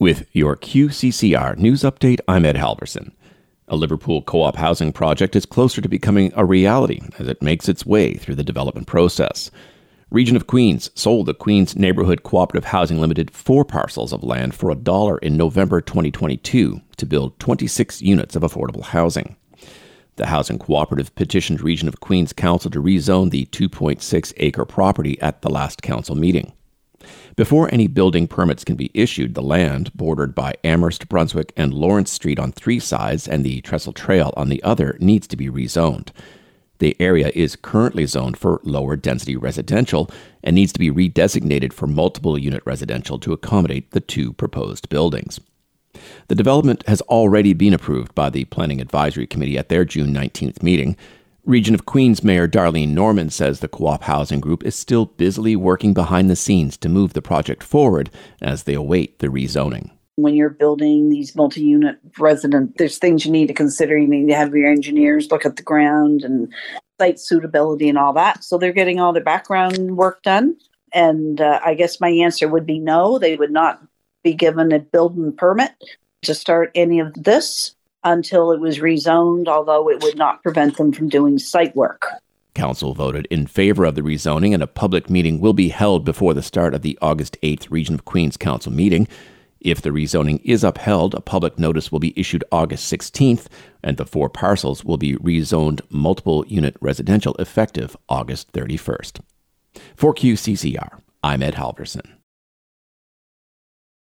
With your QCCR News Update, I'm Ed Halverson. A Liverpool co-op housing project is closer to becoming a reality as it makes its way through the development process. Region of Queens sold the Queens Neighbourhood Cooperative Housing Limited 4 parcels of land for $1 in November 2022 to build 26 units of affordable housing. The housing cooperative petitioned Region of Queens Council to rezone the 2.6-acre property at the last council meeting. Before any building permits can be issued, the land, bordered by Amherst, Brunswick, and Lawrence Street on 3 sides and the Trestle Trail on the other, needs to be rezoned. The area is currently zoned for lower density residential and needs to be redesignated for multiple unit residential to accommodate the 2 proposed buildings. The development has already been approved by the Planning Advisory Committee at their June 19th meeting. Region of Queens Mayor Darlene Norman says the Co-op Housing Group is still busily working behind the scenes to move the project forward as they await the rezoning. When you're building these multi-unit resident, there's things you need to consider. You need to have your engineers look at the ground and site suitability and all that. So they're getting all their background work done. And I guess my answer would be no, they would not be given a building permit to start any of this until it was rezoned, although it would not prevent them from doing site work. Council voted in favor of the rezoning, and a public meeting will be held before the start of the August 8th Region of Queens Council meeting. If the rezoning is upheld, a public notice will be issued August 16th, and the 4 parcels will be rezoned multiple unit residential effective August 31st. For QCCR, I'm Ed Halverson.